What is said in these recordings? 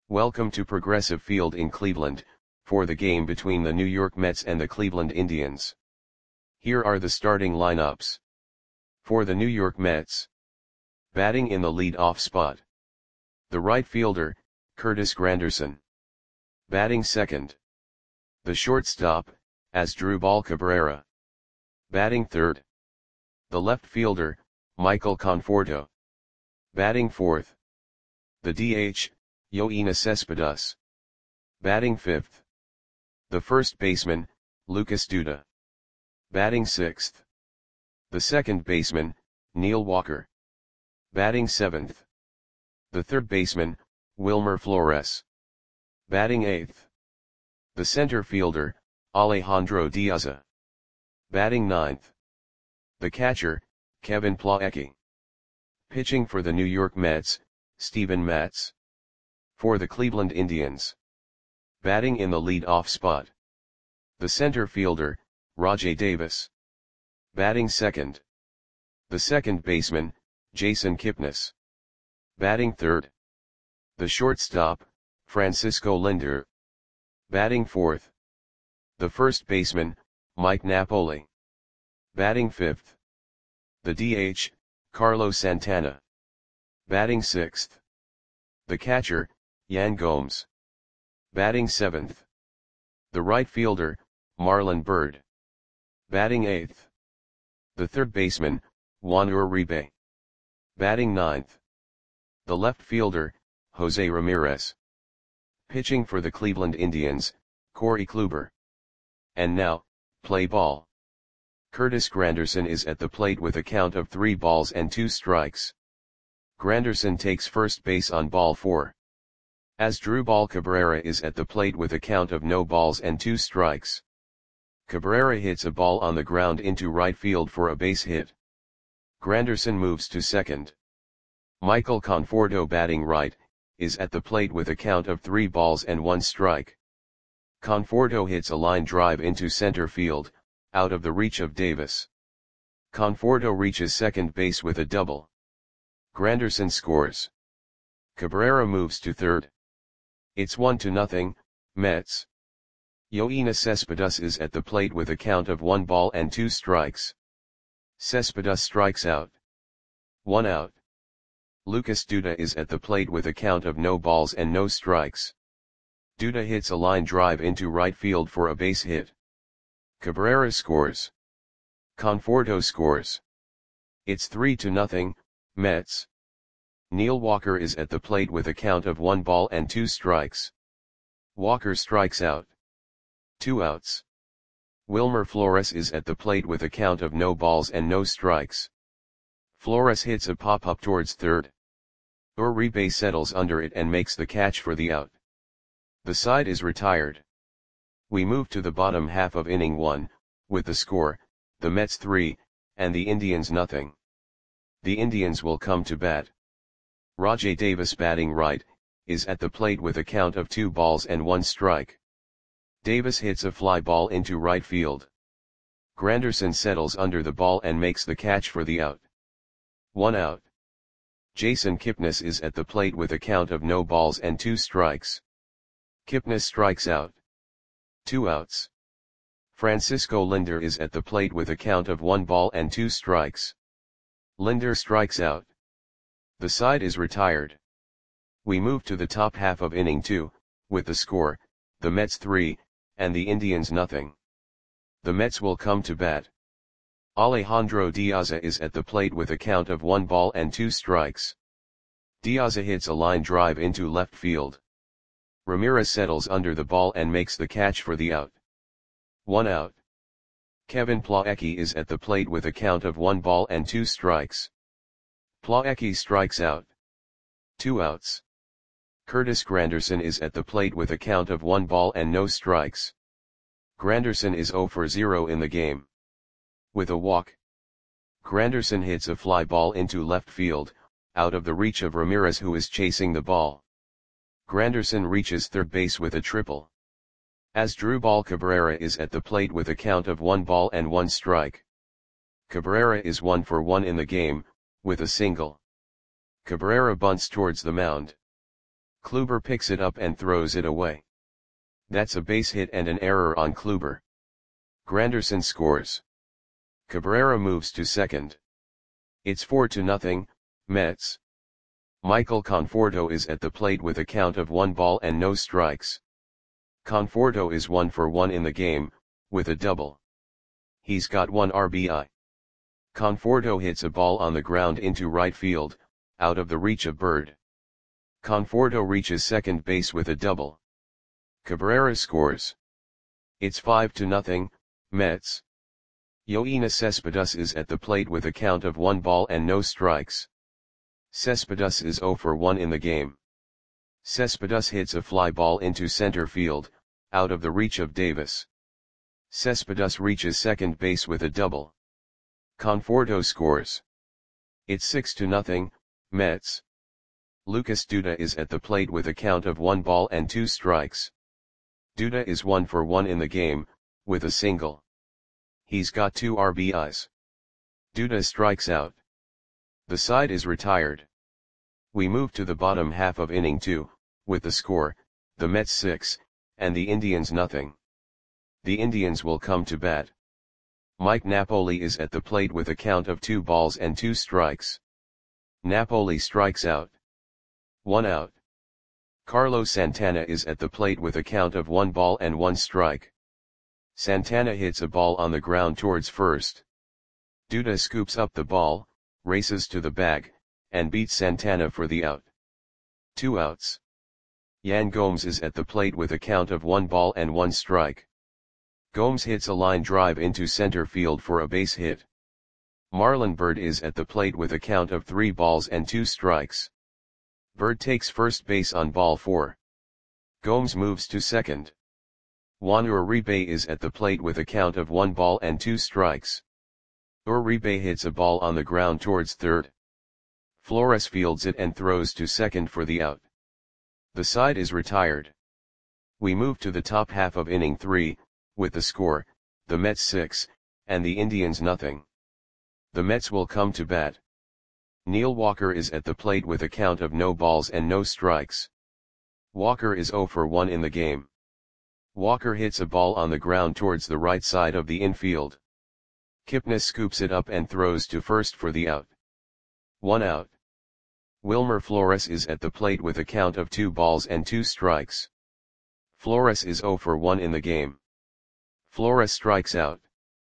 Welcome to Progressive Field in Cleveland, for the game between the New York Mets and the Cleveland Indians. Here are the starting lineups. For the New York Mets. Batting in the lead-off spot. The right fielder, Curtis Granderson. Batting second. The shortstop, Asdrubal Cabrera. Batting third. The left fielder, Michael Conforto. Batting fourth. The DH, Yoenis Cespedes. Batting fifth. The first baseman, Lucas Duda. Batting sixth. The second baseman, Neil Walker. Batting seventh. The third baseman, Wilmer Flores. Batting eighth. The center fielder, Alejandro Diaz. Batting ninth. The catcher, Kevin Plawecki. Pitching for the New York Mets, Steven Matz. For the Cleveland Indians. Batting in the lead-off spot. The center fielder, Rajai Davis. Batting second. The second baseman, Jason Kipnis. Batting third. The shortstop, Francisco Lindor. Batting fourth. The first baseman, Mike Napoli. Batting fifth. The DH, Carlos Santana. Batting sixth. The catcher, Yan Gomes. Batting seventh. The right fielder, Marlon Byrd. Batting eighth. The third baseman, Juan Uribe. Batting ninth. The left fielder, Jose Ramirez. Pitching for the Cleveland Indians, Corey Kluber. And now, play ball. Curtis Granderson is at the plate with a count of 3 balls and 2 strikes. Granderson takes first base on ball 4. Asdrubal Cabrera is at the plate with a count of no balls and 2 strikes. Cabrera hits a ball on the ground into right field for a base hit. Granderson moves to second. Michael Conforto, batting right, is at the plate with a count of 3 balls and 1 strike. Conforto hits a line drive into center field, out of the reach of Davis. Conforto reaches second base with a double. Granderson scores. Cabrera moves to third. It's 1-0, Mets. Yoenis Cespedes is at the plate with a count of 1 ball and 2 strikes. Cespedes strikes out. 1 out. Lucas Duda is at the plate with a count of no balls and no strikes. Duda hits a line drive into right field for a base hit. Cabrera scores. Conforto scores. It's 3-0, Mets. Neil Walker is at the plate with a count of 1 ball and 2 strikes. Walker strikes out. 2 outs. Wilmer Flores is at the plate with a count of no balls and no strikes. Flores hits a pop-up towards third. Uribe settles under it and makes the catch for the out. The side is retired. We move to the bottom half of inning 1, with the score, the Mets 3, and the Indians nothing. The Indians will come to bat. Rajai Davis, batting right, is at the plate with a count of 2 balls and 1 strike. Davis hits a fly ball into right field. Granderson settles under the ball and makes the catch for the out. 1 out. Jason Kipnis is at the plate with a count of no balls and 2 strikes. Kipnis strikes out. 2 outs. Francisco Lindor is at the plate with a count of 1 ball and 2 strikes. Lindor strikes out. The side is retired. We move to the top half of inning 2, with the score, the Mets 3, and the Indians nothing. The Mets will come to bat. Alejandro Diaz is at the plate with a count of 1 ball and 2 strikes. Diaz hits a line drive into left field. Ramirez settles under the ball and makes the catch for the out. 1 out. Kevin Plawecki is at the plate with a count of 1 ball and 2 strikes. Plawecki strikes out. 2 outs. Curtis Granderson is at the plate with a count of 1 ball and no strikes. Granderson is 0 for 0 in the game. With a walk. Granderson hits a fly ball into left field, out of the reach of Ramirez, who is chasing the ball. Granderson reaches third base with a triple. Asdrubal Cabrera is at the plate with a count of 1 ball and 1 strike. Cabrera is 1 for 1 in the game, with a single. Cabrera bunts towards the mound. Kluber picks it up and throws it away. That's a base hit and an error on Kluber. Granderson scores. Cabrera moves to second. It's 4-0, Mets. Michael Conforto is at the plate with a count of 1 ball and no strikes. Conforto is 1 for 1 in the game, with a double. He's got 1 RBI. Conforto hits a ball on the ground into right field, out of the reach of Bird. Conforto reaches second base with a double. Cabrera scores. It's 5-0, Mets. Yoenis Cespedes is at the plate with a count of 1 ball and no strikes. Cespedes is 0 for 1 in the game. Cespedes hits a fly ball into center field, out of the reach of Davis. Cespedes reaches second base with a double. Conforto scores. It's 6-0, Mets. Lucas Duda is at the plate with a count of 1 ball and 2 strikes. Duda is 1 for 1 in the game, with a single. He's got 2 RBIs. Duda strikes out. The side is retired. We move to the bottom half of inning 2, with the score, the Mets 6, and the Indians nothing. The Indians will come to bat. Mike Napoli is at the plate with a count of 2 balls and 2 strikes. Napoli strikes out. 1 out. Carlos Santana is at the plate with a count of 1 ball and 1 strike. Santana hits a ball on the ground towards first. Duda scoops up the ball, races to the bag, and beats Santana for the out. 2 outs. Yan Gomes is at the plate with a count of 1 ball and 1 strike. Gomes hits a line drive into center field for a base hit. Marlon Byrd is at the plate with a count of 3 balls and 2 strikes. Byrd takes first base on ball 4. Gomes moves to second. Juan Uribe is at the plate with a count of 1 ball and 2 strikes. Uribe hits a ball on the ground towards third. Flores fields it and throws to second for the out. The side is retired. We move to the top half of inning 3, with the score, the Mets 6, and the Indians nothing. The Mets will come to bat. Neil Walker is at the plate with a count of no balls and no strikes. Walker is 0 for 1 in the game. Walker hits a ball on the ground towards the right side of the infield. Kipnis scoops it up and throws to first for the out. 1 out. Wilmer Flores is at the plate with a count of 2 balls and 2 strikes. Flores is 0 for 1 in the game. Flores strikes out.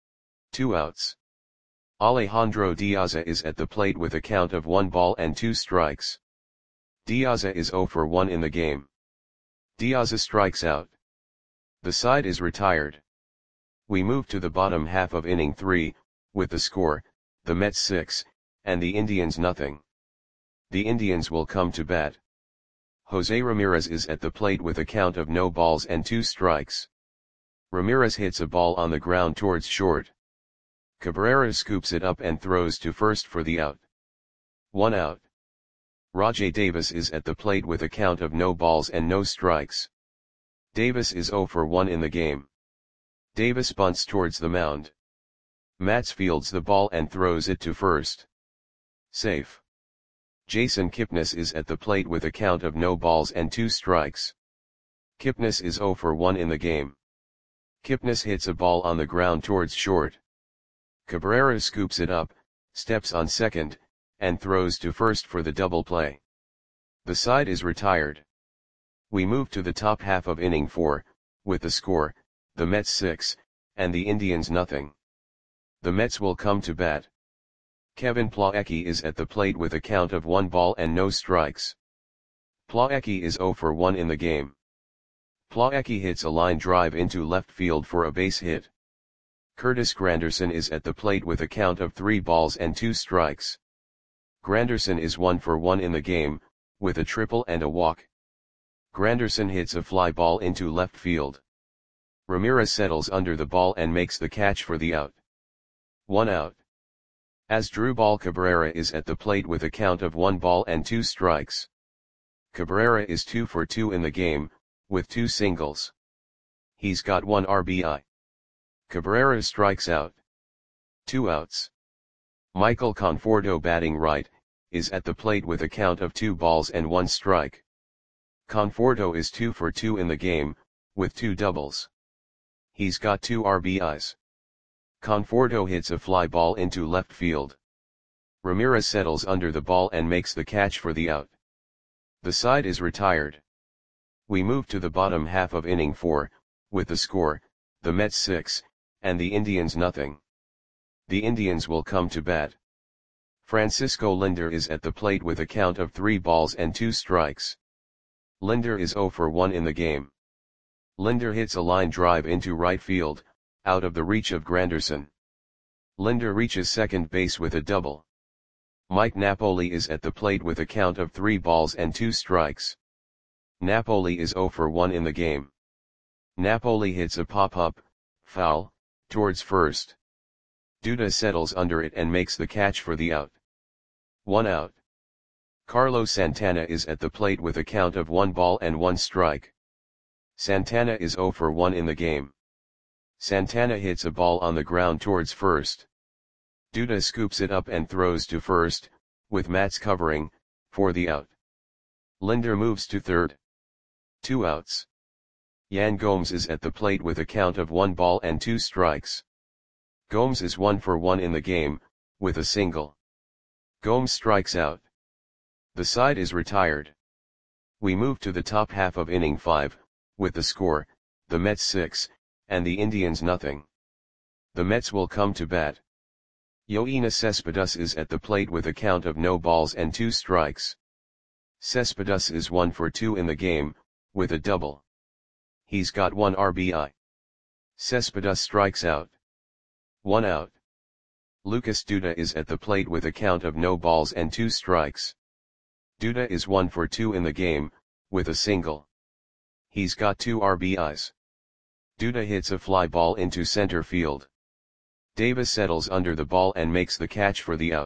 2 outs. Alejandro Diaza is at the plate with a count of 1 ball and 2 strikes. Diaza is 0 for 1 in the game. Diaza strikes out. The side is retired. We move to the bottom half of inning 3, with the score, the Mets 6, and the Indians nothing. The Indians will come to bat. Jose Ramirez is at the plate with a count of no balls and 2 strikes. Ramirez hits a ball on the ground towards short. Cabrera scoops it up and throws to first for the out. 1 out. Rajai Davis is at the plate with a count of no balls and no strikes. Davis is 0 for 1 in the game. Davis bunts towards the mound. Matz fields the ball and throws it to first. Safe. Jason Kipnis is at the plate with a count of no balls and 2 strikes. Kipnis is 0 for 1 in the game. Kipnis hits a ball on the ground towards short. Cabrera scoops it up, steps on second, and throws to first for the double play. The side is retired. We move to the top half of inning 4, with the score, the Mets 6, and the Indians nothing. The Mets will come to bat. Kevin Plawecki is at the plate with a count of 1 ball and no strikes. Plawecki is 0 for 1 in the game. Plawecki hits a line drive into left field for a base hit. Curtis Granderson is at the plate with a count of 3 balls and 2 strikes. Granderson is 1 for 1 in the game, with a triple and a walk. Granderson hits a fly ball into left field. Ramirez settles under the ball and makes the catch for the out. 1 out. Asdrubal Cabrera is at the plate with a count of 1 ball and 2 strikes. Cabrera is 2 for 2 in the game, with 2 singles. He's got 1 RBI. Cabrera strikes out. 2 outs. Michael Conforto batting right, is at the plate with a count of 2 balls and 1 strike. Conforto is 2 for 2 in the game, with 2 doubles. He's got 2 RBIs. Conforto hits a fly ball into left field. Ramirez settles under the ball and makes the catch for the out. The side is retired. We move to the bottom half of inning 4, with the score, the Mets 6, and the Indians nothing. The Indians will come to bat. Francisco Lindor is at the plate with a count of 3 balls and 2 strikes. Lindor is 0 for 1 in the game. Lindor hits a line drive into right field, out of the reach of Granderson. Lindor reaches second base with a double. Mike Napoli is at the plate with a count of 3 balls and 2 strikes. Napoli is 0 for 1 in the game. Napoli hits a pop-up, foul, towards first. Duda settles under it and makes the catch for the out. 1 out. Carlos Santana is at the plate with a count of 1 ball and 1 strike. Santana is 0 for 1 in the game. Santana hits a ball on the ground towards first. Duda scoops it up and throws to first, with Matz covering, for the out. Lindor moves to third. 2 outs. Yan Gomes is at the plate with a count of 1 ball and 2 strikes. Gomes is 1 for 1 in the game, with a single. Gomes strikes out. The side is retired. We move to the top half of inning 5, with the score, the Mets 6, and the Indians nothing. The Mets will come to bat. Yoenis Cespedes is at the plate with a count of no balls and 2 strikes. Cespedes is 1 for 2 in the game, with a double. He's got 1 RBI. Cespedes strikes out. 1 out. Lucas Duda is at the plate with a count of no balls and 2 strikes. Duda is 1 for 2 in the game, with a single. He's got 2 RBIs. Duda hits a fly ball into center field. Davis settles under the ball and makes the catch for the out.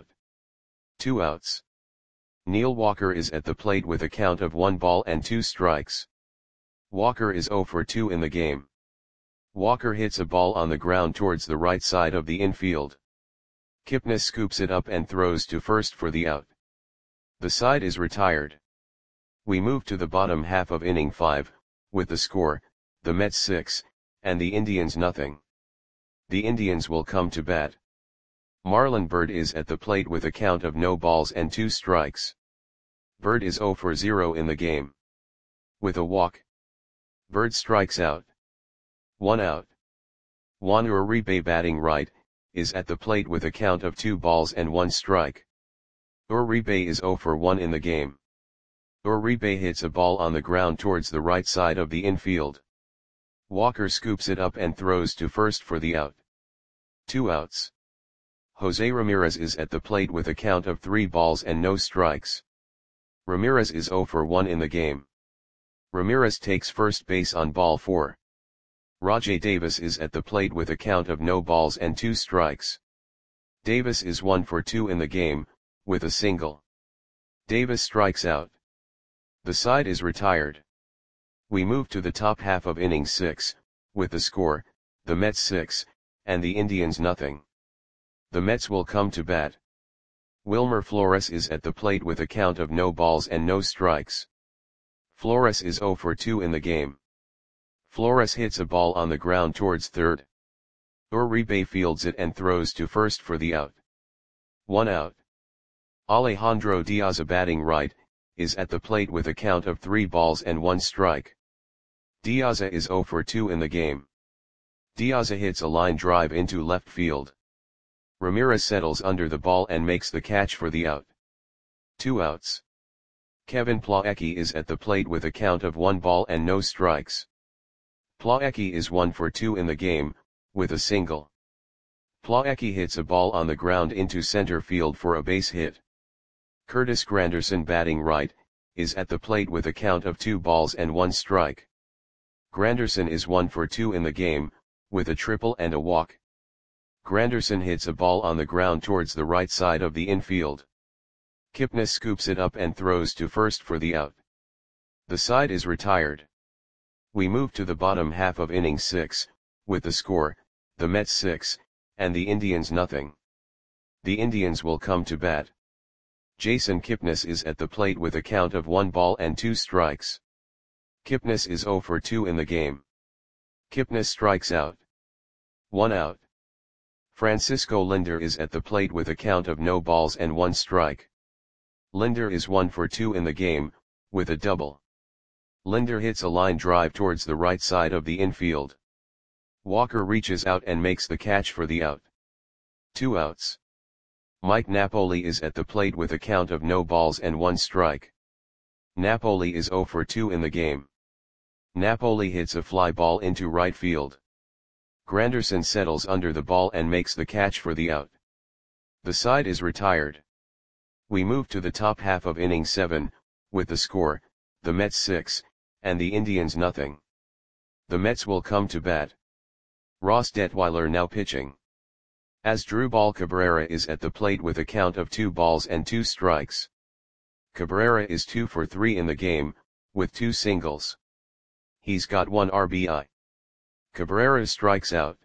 2 outs. Neil Walker is at the plate with a count of 1 ball and 2 strikes. Walker is 0 for 2 in the game. Walker hits a ball on the ground towards the right side of the infield. Kipnis scoops it up and throws to first for the out. The side is retired. We move to the bottom half of inning 5, with the score, the Mets 6, and the Indians nothing. The Indians will come to bat. Marlon Byrd is at the plate with a count of no balls and 2 strikes. Byrd is 0 for 0 in the game. With a walk. Byrd strikes out. 1 out. Juan Uribe batting right, is at the plate with a count of 2 balls and 1 strike. Uribe is 0 for 1 in the game. Uribe hits a ball on the ground towards the right side of the infield. Walker scoops it up and throws to first for the out. 2 outs. Jose Ramirez is at the plate with a count of 3 balls and no strikes. Ramirez is 0 for 1 in the game. Ramirez takes first base on ball 4. Rajai Davis is at the plate with a count of no balls and 2 strikes. Davis is 1 for 2 in the game, with a single. Davis strikes out. The side is retired. We move to the top half of inning 6, with the score, the Mets 6, and the Indians nothing. The Mets will come to bat. Wilmer Flores is at the plate with a count of no balls and no strikes. Flores is 0 for 2 in the game. Flores hits a ball on the ground towards third. Uribe fields it and throws to first for the out. 1 out. Alejandro Diaz batting right, is at the plate with a count of 3 balls and 1 strike. Diaz is 0 for 2 in the game. Diaz hits a line drive into left field. Ramirez settles under the ball and makes the catch for the out. 2 outs. Kevin Plawecki is at the plate with a count of 1 ball and no strikes. Plawecki is 1 for 2 in the game, with a single. Plawecki hits a ball on the ground into center field for a base hit. Curtis Granderson batting right, is at the plate with a count of 2 balls and 1 strike. Granderson is 1 for 2 in the game, with a triple and a walk. Granderson hits a ball on the ground towards the right side of the infield. Kipnis scoops it up and throws to first for the out. The side is retired. We move to the bottom half of inning 6, with the score, the Mets 6, and the Indians nothing. The Indians will come to bat. Jason Kipnis is at the plate with a count of 1 ball and 2 strikes. Kipnis is 0 for 2 in the game. Kipnis strikes out. 1 out. Francisco Lindor is at the plate with a count of no balls and 1 strike. Lindor is 1 for 2 in the game, with a double. Lindor hits a line drive towards the right side of the infield. Walker reaches out and makes the catch for the out. 2 outs. Mike Napoli is at the plate with a count of no balls and 1 strike. Napoli is 0 for 2 in the game. Napoli hits a fly ball into right field. Granderson settles under the ball and makes the catch for the out. The side is retired. We move to the top half of inning 7, with the score, the Mets 6, and the Indians nothing. The Mets will come to bat. Ross Detweiler now pitching. Asdrubal Cabrera is at the plate with a count of 2 balls and 2 strikes. Cabrera is 2 for 3 in the game, with 2 singles. He's got 1 RBI. Cabrera strikes out.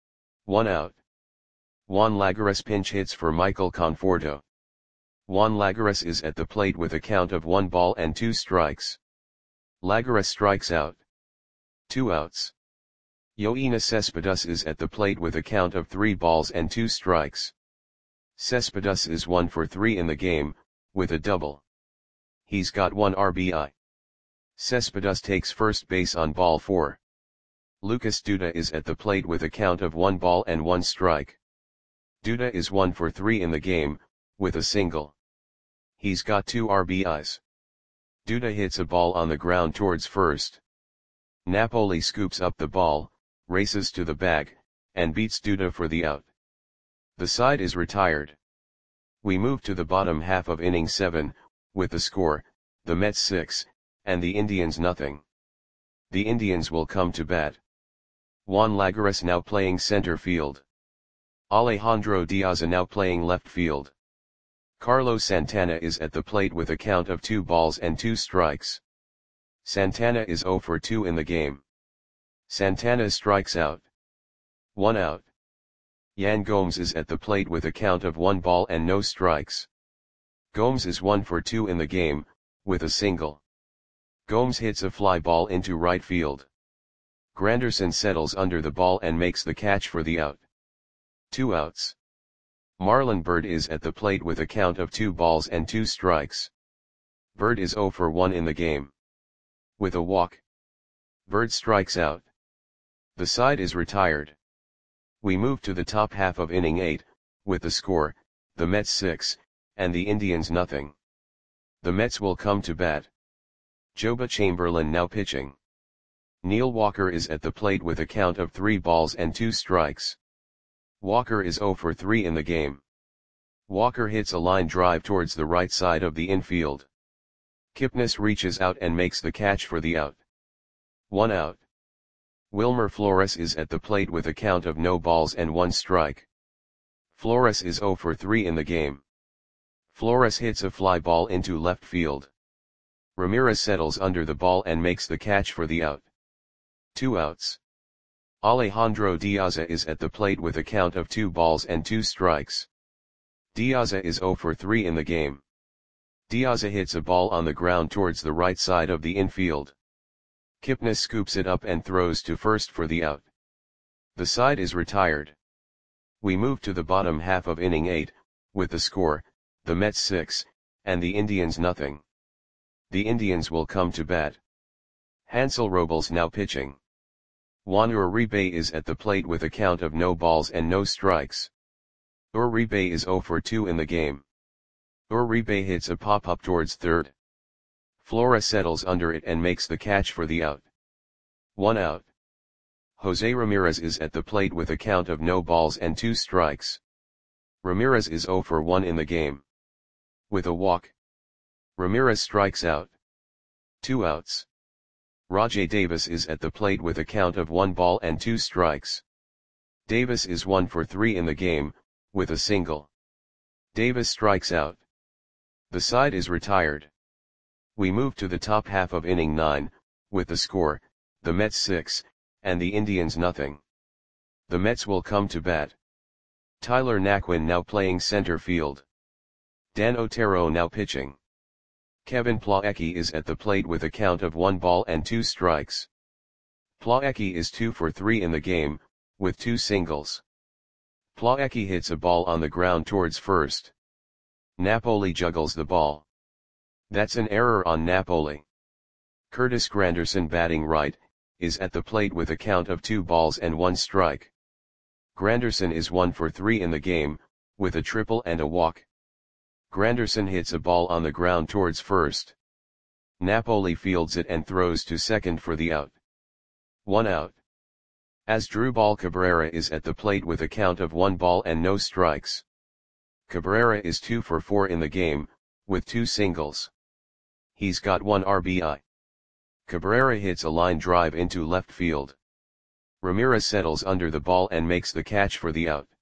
1 out. Juan Lagares pinch hits for Michael Conforto. Juan Lagares is at the plate with a count of 1 ball and 2 strikes. Lagares strikes out. 2 outs. Yoenis Cespedes is at the plate with a count of 3 balls and 2 strikes. Cespedes is 1 for 3 in the game, with a double. He's got 1 RBI. Cespedes takes first base on ball 4. Lucas Duda is at the plate with a count of 1 ball and 1 strike. Duda is 1 for 3 in the game, with a single. He's got 2 RBIs. Duda hits a ball on the ground towards first. Napoli scoops up the ball, races to the bag, and beats Duda for the out. The side is retired. We move to the bottom half of inning 7, with the score, the Mets 6, and the Indians nothing. The Indians will come to bat. Juan Lagares now playing center field. Alejandro Diaz now playing left field. Carlos Santana is at the plate with a count of 2 balls and 2 strikes. Santana is 0 for 2 in the game. Santana strikes out. 1 out. Yan Gomes is at the plate with a count of 1 ball and no strikes. Gomes is 1 for 2 in the game, with a single. Gomes hits a fly ball into right field. Granderson settles under the ball and makes the catch for the out. 2 outs. Marlon Byrd is at the plate with a count of 2 balls and 2 strikes. Byrd is 0 for 1 in the game. With a walk. Byrd strikes out. The side is retired. We move to the top half of inning 8, with the score, the Mets 6, and the Indians nothing. The Mets will come to bat. Joba Chamberlain now pitching. Neil Walker is at the plate with a count of 3 balls and 2 strikes. Walker is 0 for 3 in the game. Walker hits a line drive towards the right side of the infield. Kipnis reaches out and makes the catch for the out. 1 out. Wilmer Flores is at the plate with a count of no balls and 1 strike. Flores is 0 for 3 in the game. Flores hits a fly ball into left field. Ramirez settles under the ball and makes the catch for the out. 2 outs. Alejandro Diaz is at the plate with a count of 2 balls and 2 strikes. Diaz is 0 for 3 in the game. Diaz hits a ball on the ground towards the right side of the infield. Kipnis scoops it up and throws to first for the out. The side is retired. We move to the bottom half of inning 8, with the score, the Mets 6, and the Indians nothing. The Indians will come to bat. Hansel Robles now pitching. Juan Uribe is at the plate with a count of no balls and no strikes. Uribe is 0 for 2 in the game. Uribe hits a pop-up towards third. Flores settles under it and makes the catch for the out. 1 out. Jose Ramirez is at the plate with a count of no balls and 2 strikes. Ramirez is 0 for 1 in the game. With a walk. Ramirez strikes out. 2 outs. Rajai Davis is at the plate with a count of 1 ball and 2 strikes. Davis is 1 for 3 in the game, with a single. Davis strikes out. The side is retired. We move to the top half of inning 9, with the score, the Mets 6, and the Indians nothing. The Mets will come to bat. Tyler Naquin now playing center field. Dan Otero now pitching. Kevin Plawecki is at the plate with a count of 1 ball and 2 strikes. Plawecki is 2 for 3 in the game, with 2 singles. Plawecki hits a ball on the ground towards first. Napoli juggles the ball. That's an error on Napoli. Curtis Granderson, batting right, is at the plate with a count of 2 balls and 1 strike. Granderson is 1 for 3 in the game, with a triple and a walk. Granderson hits a ball on the ground towards first. Napoli fields it and throws to second for the out. 1 out. Asdrubal Cabrera is at the plate with a count of 1 ball and no strikes. Cabrera is 2 for 4 in the game, with 2 singles. He's got 1 RBI. Cabrera hits a line drive into left field. Ramirez settles under the ball and makes the catch for the out.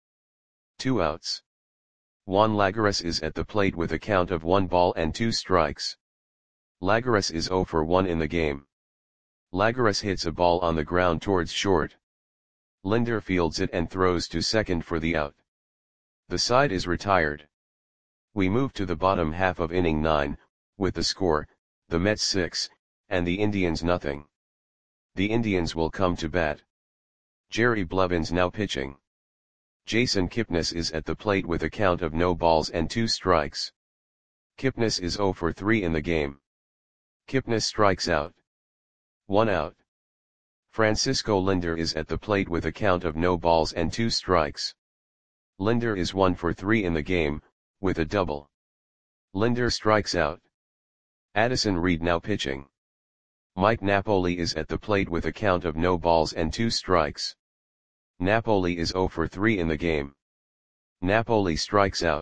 2 outs. Juan Lagares is at the plate with a count of 1 ball and 2 strikes. Lagares is 0 for 1 in the game. Lagares hits a ball on the ground towards short. Linder fields it and throws to second for the out. The side is retired. We move to the bottom half of inning 9, with the score, the Mets 6, and the Indians nothing. The Indians will come to bat. Jerry Blevins now pitching. Jason Kipnis is at the plate with a count of no balls and 2 strikes. Kipnis is 0 for 3 in the game. Kipnis strikes out. 1 out. Francisco Linder is at the plate with a count of no balls and 2 strikes. Linder is 1 for 3 in the game, with a double. Linder strikes out. Addison Reed now pitching. Mike Napoli is at the plate with a count of no balls and 2 strikes. Napoli is 0 for 3 in the game. Napoli strikes out.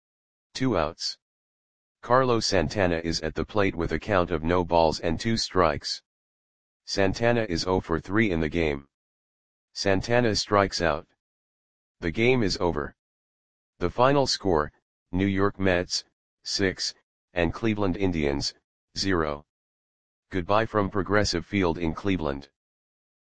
2 outs. Carlos Santana is at the plate with a count of no balls and 2 strikes. Santana is 0 for 3 in the game. Santana strikes out. The game is over. The final score, New York Mets, 6, and Cleveland Indians, 0. Goodbye from Progressive Field in Cleveland.